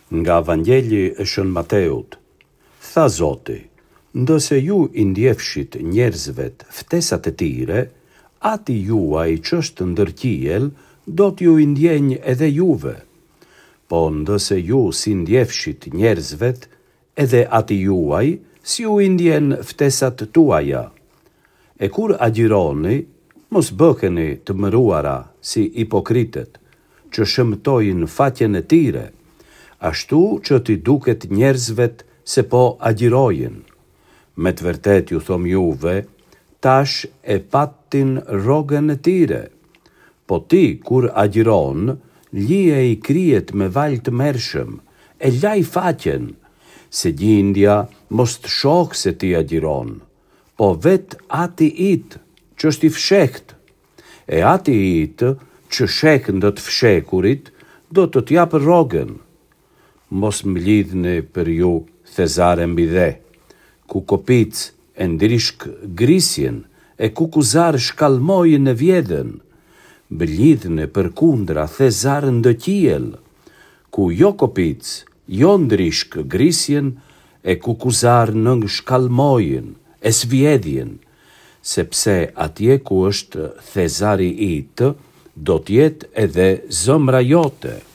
Nga Vangeli e Shën Mateut. Tha Zoti, ndëse ju i ndjefshit njerëzvet ftesat e tire, ati juaj ç'është ndër qiell, do t'ju i ndjenj edhe juve. Po ndëse ju si ndjefshit njerëzvet, edhe ati juaj si ju i ndjen ftesat tuaja. E kur agjironi, mos bëheni të mëruara si hipokritet, që shëmtojnë faqen e tire, ashtu që t'i duket njerëzvet se po agjirojnë. Me të vërtet ju thom juve, tash e patin rrogën e tire. Po ti, kur agjiron, lije i krijet me val të mershëm, e laj faqen, se gjindja mos të shoh se ti agjiron, po vet ati it, që është i fshekt. E ati it, që shek ndë të fshekurit, do të t'jap rrogën. Mos më lidhni për ju thezare mbi dhe, ku kopic e ndrishk grisjen, e ku kuzar shkalmojnë në vjedhen. Blidhni për kundra thezare ndë qiell, ku jo kopic, jo ndrishk grisjen, e ku kuzar nëng shkalmojnë, e svjedhjen, sepse atje ku është thezari it, do t'jet edhe zëmra jote.